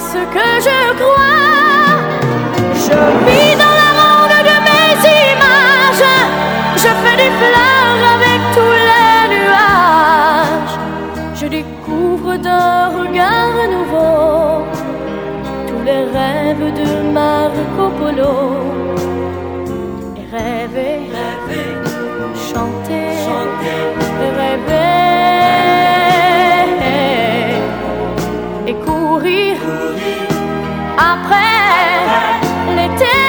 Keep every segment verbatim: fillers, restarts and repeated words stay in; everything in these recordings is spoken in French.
ce que je crois. Je vis dans le monde de mes images. Je fais des fleurs avec tous les nuages. Je découvre d'un regard nouveau tous les rêves de Marco Polo. Et rêver, Rêver, chanter, chanter, rêver et courir courir après l'été.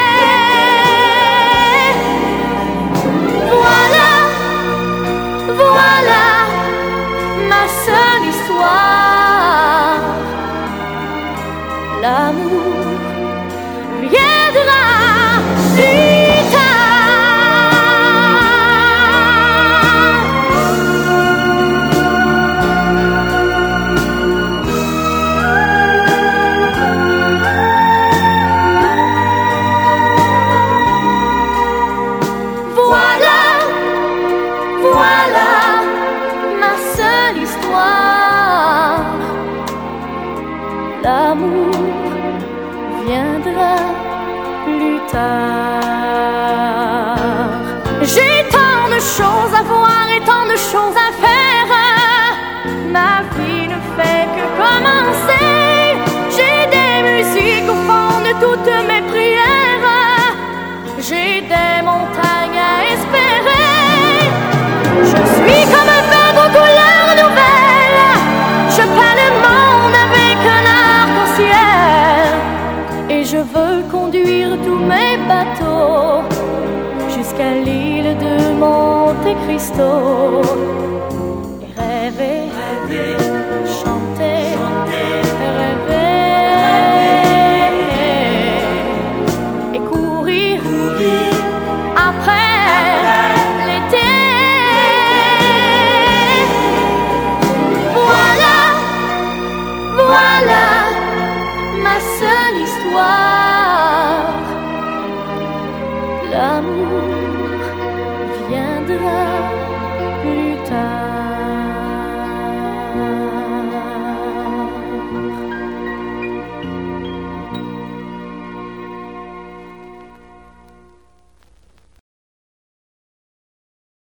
Voilà, voilà ma seule histoire. L'amour viendra plus tard. Voilà, voilà ma seule histoire. L'amour viendra plus tard. J'ai tant de choses à voir et tant de choses à faire. Ma vie ne fait que commencer. J'ai des musiques au fond de toutes mes prières. J'ai des montagnes à espérer. Je suis comme un peintre aux couleurs nouvelles. Je peins le monde avec un arc-en-ciel. Et je veux conduire tous mes bateaux jusqu'à l'île de Monte Cristo. Et rêver, rêver, chanter, chanter, rêver et courir courir après l'été. Voilà, voilà ma seule histoire. L'amour viendra